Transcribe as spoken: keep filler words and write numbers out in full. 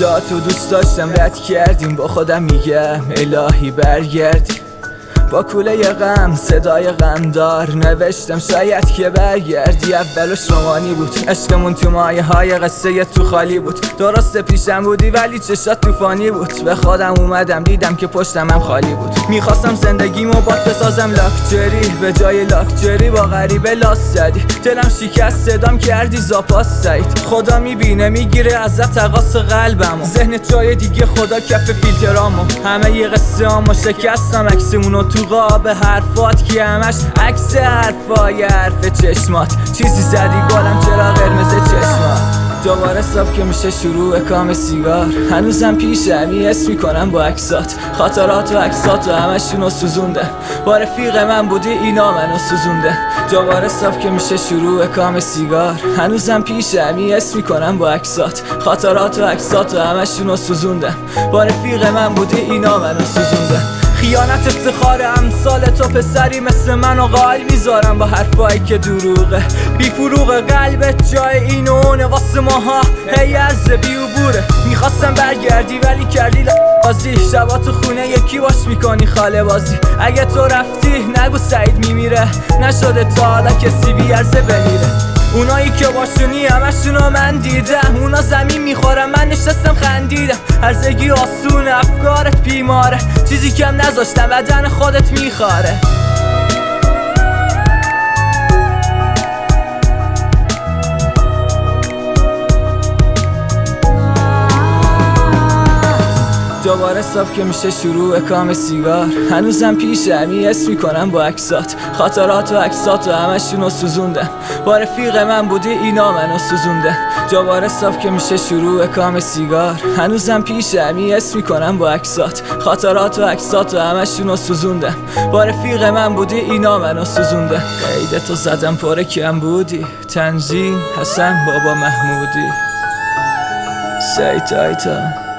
چشاتو دوست داشتم رد کردیم، با خودم میگم الهی برگردی. با کوله غم صدای غمدار نوشتم شاید که برگردی. اولش رومانی بود، عشقمون تو مایه های قصه تو خالی بود. درست پیشم بودی ولی چشات طوفانی بود. به خودم اومدم دیدم که پشتم هم خالی بود. میخواستم زندگیمو با بسازم لاکچری، به جای لاکچری با غریبه لاس زدی. دلم شکست صدام کردی زاپاس سعید. خدا میبینه میگیره ازت تقاص قلبمو. ذهنت جای دیگه، خدا کف فیلترامو. همه ی قصه هامو شکستم، عکسمونو تو قاب حرفات که همش عکس حرفای حرف چشمات. چیزی زدی گلم چرا قرمز چشمات. دوباره صبح که میشه شروع کام سیگار، هنوزم پیشمی اسم میکنم با عکسات. خاطرات و عکسات و همشونو سوزوندن. با رفیق من بودی اینا منو سوزوندن. دوباره صبح که میشه شروع کام سیگار، هنوزم پیشمی اسم میکنم با عکسات. خاطرات و عکسات و همشونو سوزوندن. با رفیق من بودی اینا منو سوزوندن. خیانت افتخار امثال تو پسری مثل منو قائل میذارم با حرفایی که دروغه. بی فروغ قلبت جای این و اونه واسه ماها هی عرض بی عبوره. میخواستم برگردی ولی کردی بازی. شبا تو خونه یکی باش میکنی خاله بازی. اگه تو رفتی نگو سعید میمیره، نشده تا حالا کسی بی عرضه بمیره. اونایی که باشونی همشونو من دیدم، اونا زمین میخورم من نشستم خندیدم. هرزگی آسون افکارت بیماره، چیزی کم نذاشتم بدن خودت میخواره. دوباره صبح که میشه شروع کام سیگار، هنوزم پیشمی اسم میکنم با عکسات. خاطرات و عکسات و همشونو سوزوندن. با رفیق من بودی اینا منو سوزوندن. دوباره صبح که میشه شروع کام سیگار، هنوزم پیشمی اسم میکنم با عکسات. خاطرات و عکسات و همشونو سوزوندن. با رفیق من بودی اینا منو سوزوندن. قیدتو زدم پر کم بودی. تنظیم حسن بابا محمودی. سعید تایتان.